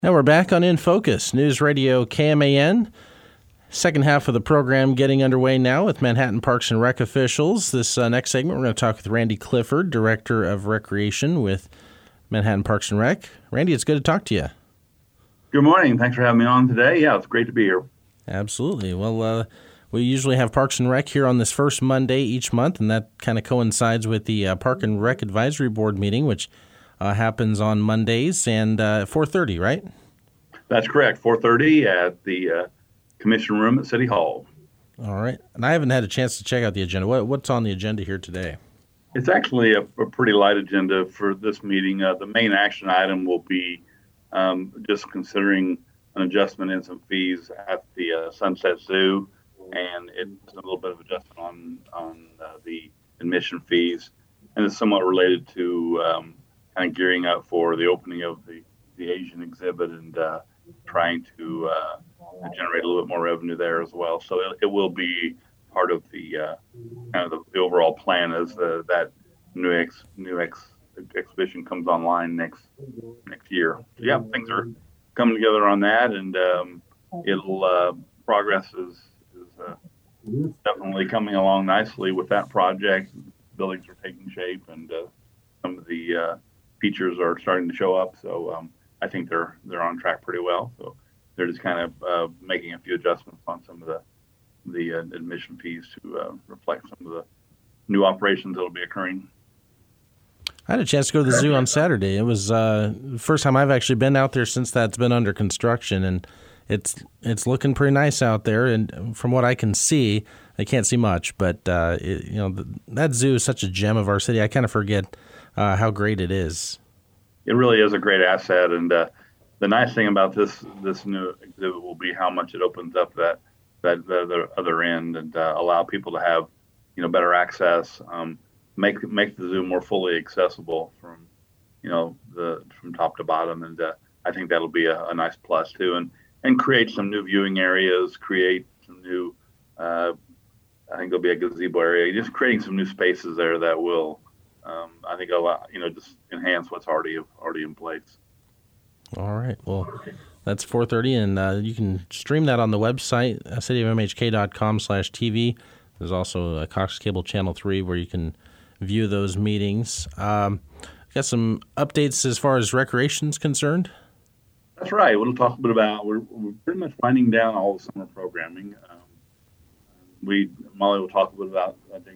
Now we're back on In Focus, News Radio KMAN. Second half of the program getting underway now with Manhattan Parks and Rec officials. This next segment, we're going to talk with Randy Clifford, Director of Recreation with Manhattan Parks and Rec. Randy, it's good to talk to you. Good morning. Thanks for having me on today. Yeah, it's great to be here. Absolutely. Well, we usually have Parks and Rec here on this first Monday each month, and that kind of coincides with the Park and Rec Advisory Board meeting, which happens on Mondays and 4:30, right? That's correct. 4:30 at the Commission Room at City Hall. All right. And I haven't had a chance to check out the agenda. What's on the agenda here today? It's actually a pretty light agenda for this meeting. The main action item will be just considering an adjustment in some fees at the Sunset Zoo, and it's a little bit of adjustment on the admission fees, and it's somewhat related to kind of gearing up for the opening of the Asian exhibit and trying to generate a little bit more revenue there as well. So it will be part of the kind of the overall plan as that new exhibition comes online next year. So yeah, things are coming together on that, and it'll progress is definitely coming along nicely with that project. Buildings are taking shape, and some of the features are starting to show up. So I think they're on track pretty well. So they're just kind of making a few adjustments on some of the admission fees to reflect some of the new operations that will be occurring. I had a chance to go to the zoo on Saturday. It was the first time I've actually been out there since that's been under construction, and it's looking pretty nice out there. And from what I can see, I can't see much, but that zoo is such a gem of our city. I kind of forget how great it is. It really is a great asset, and the nice thing about this new exhibit will be how much it opens up that other end and allow people to have better access. Make the zoo more fully accessible from from top to bottom, and I think that'll be a nice plus too, and create some new viewing areas, create some new I think there'll be a gazebo area, just creating some new spaces there that will I think allow just enhance what's already in place. All right, well, that's 4:30, and you can stream that on the website cityofmhk.com/TV. There's also a Cox Cable Channel 3 where you can view those meetings. Got some updates as far as recreation's concerned? That's right. We'll talk a bit about, we're pretty much winding down all the summer programming. Molly will talk a bit about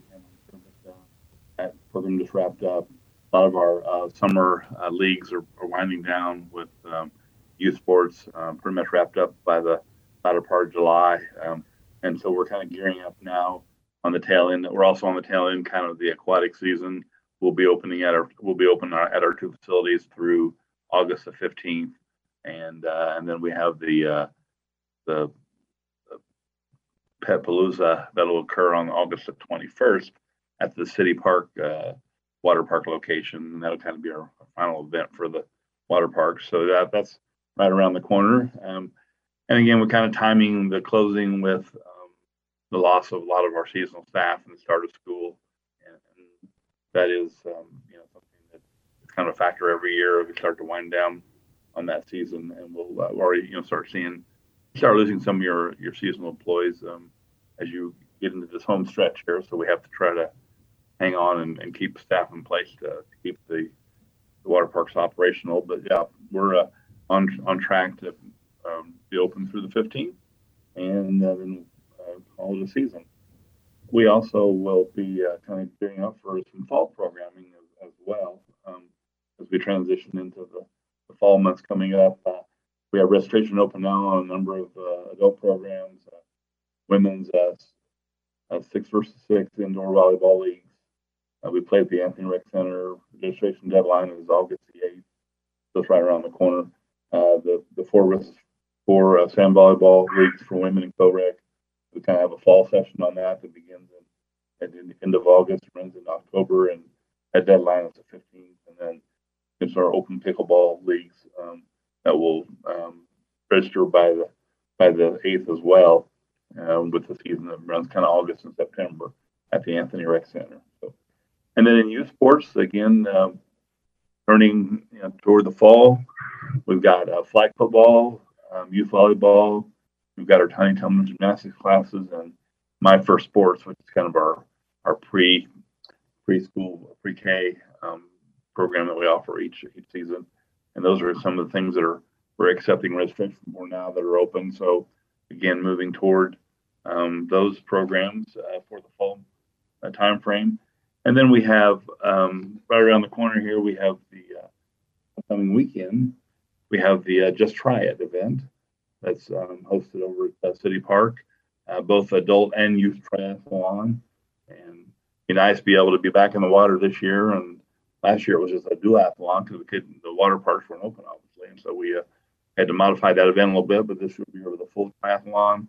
that program just wrapped up. A lot of our summer leagues are winding down with youth sports pretty much wrapped up by the latter part of July. And so we're kind of gearing up now on the tail end. We're also on the tail end kind of the aquatic season. We'll be open at our two facilities through August the 15th, and then we have the Pet Palooza that'll occur on August the 21st at the City Park water park location, and that'll kind of be our final event for the water park. So that's right around the corner. And again, we're kind of timing the closing with the loss of a lot of our seasonal staff and the start of school, and that is something that is kind of a factor every year. We start to wind down on that season, and we'll already start losing some of your seasonal employees as you get into this home stretch here. So we have to try to hang on and keep staff in place to keep the water parks operational. But yeah, we're on track to be open through the 15th, and then call it a season. We also will be kind of gearing up for some fall programming as well as we transition into the fall months coming up. We have registration open now on a number of adult programs, women's 6-versus-6 indoor volleyball leagues. We play at the Anthony Rec Center. Registration deadline is August the 8th. So it's right around the corner. The 4-versus-4 sand volleyball leagues for women in co-rec. We kind of have a fall session on that begins at the end of August, runs in October, and that deadline is the 15th. And then it's our open pickleball leagues that will register by the 8th as well, with the season that runs kind of August and September at the Anthony Rec Center. So, and then in youth sports, again, turning toward the fall, We've got flag football, youth volleyball. We've got our tiny tumbling gymnastics classes, and My First Sports, which is kind of our preschool pre-K program that we offer each season. And those are some of the things that we're accepting registration for now that are open. So again, moving toward those programs for the fall time frame. And then we have right around the corner here, we have the upcoming weekend. We have the Just Try It event that's hosted over at City Park, both adult and youth triathlon. And it'd be nice to be able to be back in the water this year. And last year it was just a duathlon because the water parks weren't open, obviously. And so we had to modify that event a little bit, but this year will be over the full triathlon,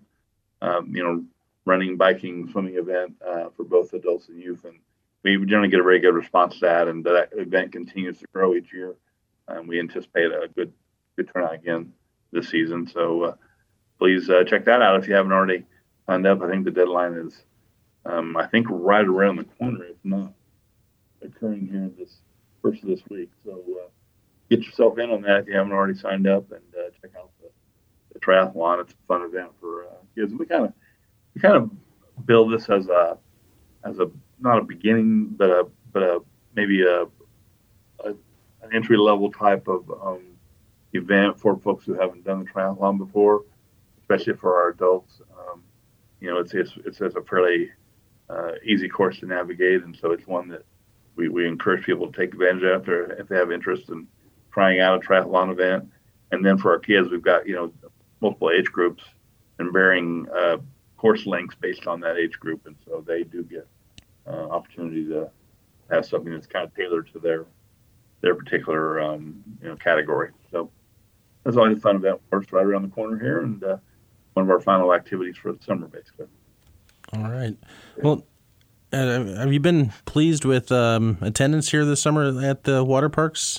running, biking, swimming event for both adults and youth. And we generally get a very good response to that, and that event continues to grow each year. And we anticipate a good turnout again this season. So please check that out if you haven't already signed up. I think the deadline is, I think, right around the corner, if not occurring here this first of this week. So get yourself in on that if you haven't already signed up, and check out the triathlon. It's a fun event for kids. We kind of build this as a not a beginning, but maybe an entry level type of event for folks who haven't done the triathlon before, especially for our adults. It's a fairly easy course to navigate, and so it's one that we encourage people to take advantage of if they have interest in trying out a triathlon event. And then for our kids, we've got multiple age groups and varying course lengths based on that age group, and so they do get opportunity to have something that's kind of tailored to their particular category. So that's always a fun event for us right around the corner here, and one of our final activities for the summer, basically. All right. Well, have you been pleased with attendance here this summer at the water parks?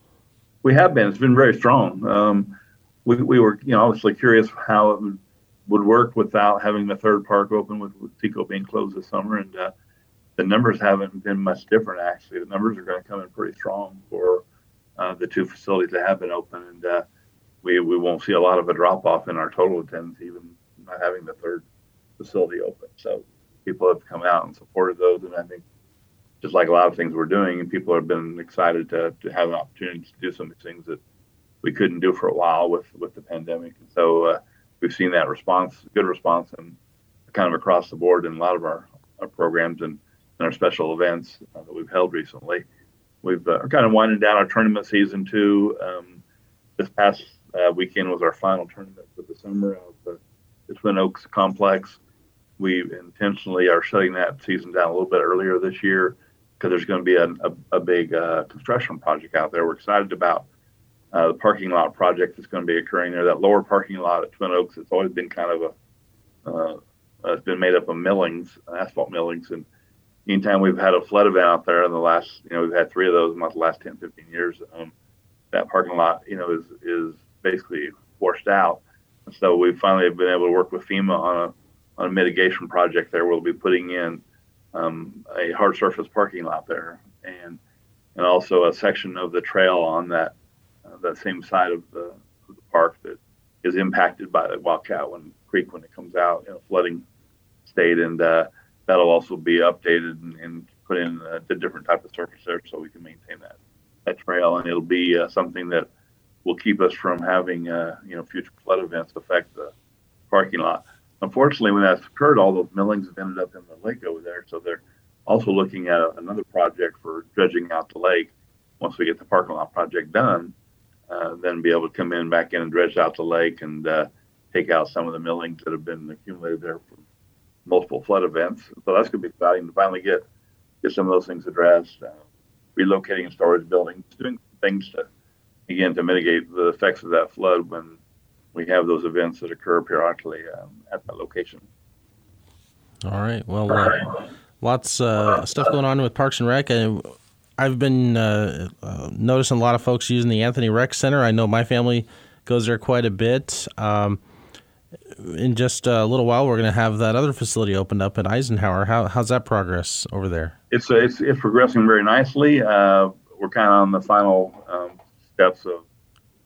We have been. It's been very strong. We were, obviously curious how it would work without having the third park open, with Seco being closed this summer, and the numbers haven't been much different. Actually, the numbers are going to come in pretty strong for the two facilities that have been open, and we won't see a lot of a drop off in our total attendance, even not having the third facility open. So people have come out and supported those, and I think just like a lot of things we're doing, and people have been excited to have an opportunity to do some of the things that we couldn't do for a while with the pandemic. And so we've seen that good response, and kind of across the board in a lot of our programs and our special events that we've held recently. We've kind of winding down our tournament season too. This past weekend was our final tournament for the summer of the Twin Oaks Complex. We intentionally are shutting that season down a little bit earlier this year because there's going to be a big construction project out there. We're excited about the parking lot project that's going to be occurring there. That lower parking lot at Twin Oaks, it's always been kind of it's been made up of millings, asphalt millings, and anytime we've had a flood event out there in the last, we've had 3 of those in the last 10, 15 years, that parking lot, is basically washed out. And so we finally have been able to work with FEMA on a mitigation project there. We'll be putting in a hard surface parking lot there, and also a section of the trail on that same side of the park that is impacted by the Wildcat Creek when it comes out in a flooding state, and that'll also be updated and put in the different type of surface there so we can maintain that trail, and it'll be something that will keep us from having future flood events affect the parking lot. Unfortunately, when that's occurred, all those millings have ended up in the lake over there, so they're also looking at another project for dredging out the lake. Once we get the parking lot project done, then be able to come back in and dredge out the lake and take out some of the millings that have been accumulated there from multiple flood events. So that's going to be exciting to finally get some of those things addressed. Relocating storage buildings, doing things to mitigate the effects of that flood when we have those events that occur periodically at that location. All right. Well, lots of stuff going on with Parks and Rec. I've been noticing a lot of folks using the Anthony Rec Center. I know my family goes there quite a bit. In just a little while, we're going to have that other facility opened up at Eisenhower. How's that progress over there? It's progressing very nicely. We're kind of on the final steps of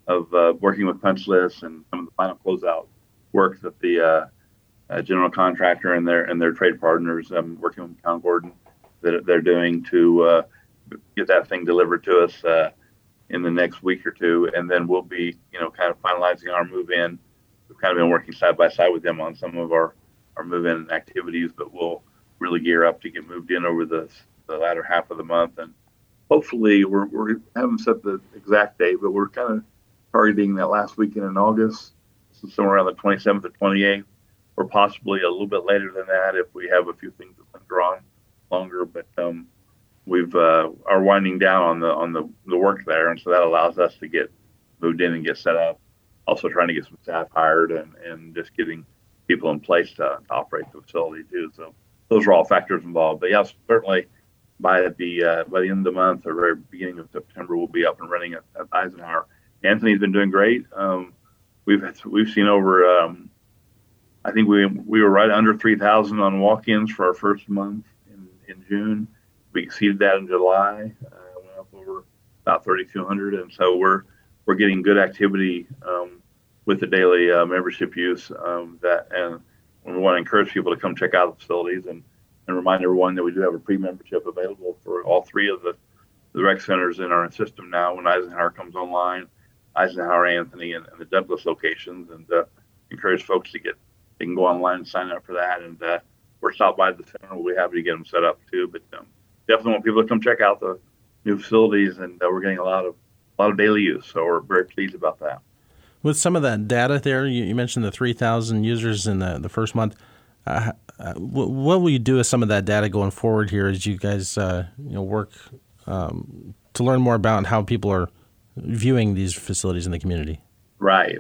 working with punch lists and some of the final closeout work that the general contractor and their trade partners, working with Count Gordon, that they're doing to get that thing delivered to us in the next week or two, and then we'll be, kind of finalizing our move in. We've kind of been working side by side with them on some of our move in activities, but we'll really gear up to get moved in over the latter half of the month, and hopefully we haven't set the exact date, but we're kind of targeting that last weekend in August, so somewhere around the 27th or 28th, or possibly a little bit later than that if we have a few things that linger on longer. But we've are winding down on the work there, and so that allows us to get moved in and get set up. Also trying to get some staff hired and just getting people in place to operate the facility too. So those are all factors involved. But yes, certainly by the end of the month or very beginning of September, we'll be up and running at Eisenhower. Anthony's been doing great. We've seen over. I think we were right under 3,000 on walk-ins for our first month in June. We exceeded that in July. Went up over about 3,200, and so we're getting good activity with the daily membership use. And we want to encourage people to come check out the facilities and remind everyone that we do have a pre-membership available for all three of the rec centers in our system now when Eisenhower comes online, Eisenhower, Anthony, and the Douglas locations, and encourage folks they can go online and sign up for that. And we're stopped by the center. We'll be happy to get them set up too. But definitely want people to come check out the new facilities, and we're getting a lot of daily use. So we're very pleased about that. With some of that data there, you mentioned the 3,000 users in the first month. What will you do with some of that data going forward here as you guys work to learn more about how people are viewing these facilities in the community? Right.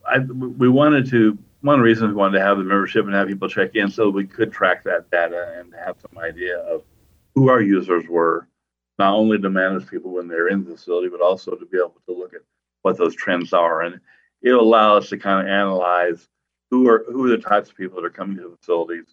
One of the reasons we wanted to have the membership and have people check in so we could track that data and have some idea of who our users were, not only to manage people when they're in the facility, but also to be able to look at what those trends are. And it'll allow us to kind of analyze who are the types of people that are coming to the facilities,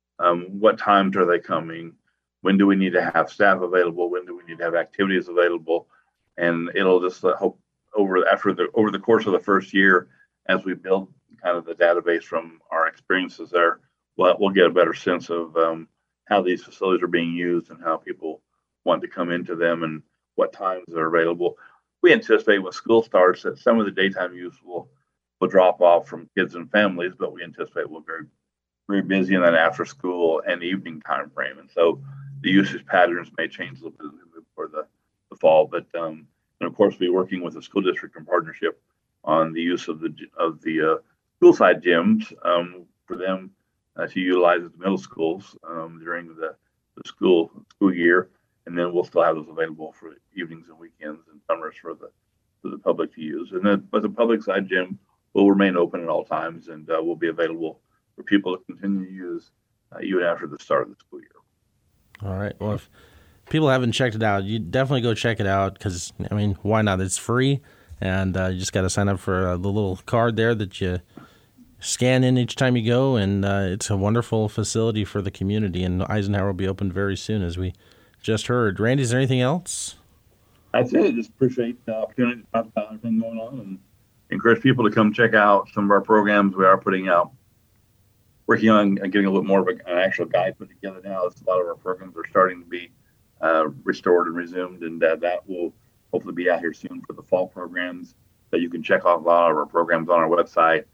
what times are they coming, when do we need to have staff available, when do we need to have activities available, and it'll just hope over the course of the first year, as we build kind of the database from our experiences there, we'll get a better sense of how these facilities are being used and how people want to come into them and what times are available. We anticipate when school starts that some of the daytime use will drop off from kids and families, but we anticipate we'll be very, very busy in that after school and evening time frame. And so the usage patterns may change a little bit for the fall. But and of course, we're working with the school district in partnership on the use of the school side gyms for them to utilize at the middle schools during the school year, and then we'll still have those available for evenings and weekends and summers for the public to use. But the public side gym will remain open at all times and will be available for people to continue to use even after the start of the school year. All right. Well, if people haven't checked it out, you definitely go check it out because, why not? It's free, and you just got to sign up for the little card there that you scan in each time you go, and it's a wonderful facility for the community, and Eisenhower will be open very soon, as we just heard. Randy, is there anything else? That's it. Just appreciate the opportunity to talk about everything going on and encourage people to come check out some of our programs we are putting out. Working on getting a little more of an actual guide put together now. A lot of our programs are starting to be restored and resumed, and that will hopefully be out here soon for the fall programs. That you can check off a lot of our programs on our website,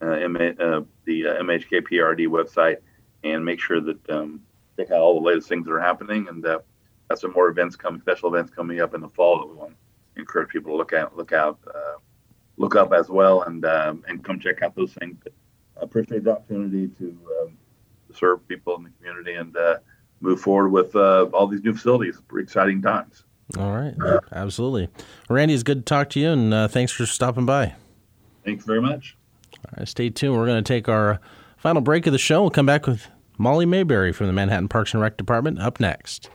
the MHKPRD website, and make sure that check out all the latest things that are happening. And got some more special events coming up in the fall that we want to encourage people to look up as well, and come check out those things. But I appreciate the opportunity to serve people in the community and move forward with all these new facilities. Pretty exciting times. All right. Absolutely. Randy, it's good to talk to you, and thanks for stopping by. Thanks very much. All right, stay tuned. We're going to take our final break of the show. We'll come back with Molly Mayberry from the Manhattan Parks and Rec Department up next.